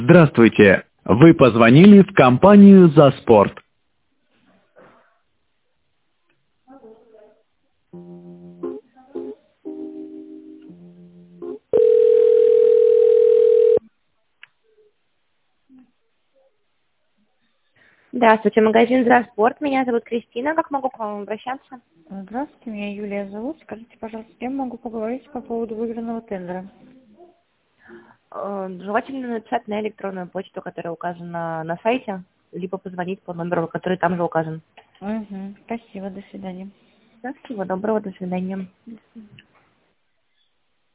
Здравствуйте! Вы позвонили в компанию «За спорт». Здравствуйте, магазин «Здравспорт». Меня зовут Кристина. Как могу к вам обращаться? Здравствуйте, меня Юлия зовут. Скажите, пожалуйста, с кем могу поговорить по поводу выигранного тендера? Желательно написать на электронную почту, которая указана на сайте, либо позвонить по номеру, который там же указан. Угу. Спасибо, до свидания. Да, всего доброго, до свидания.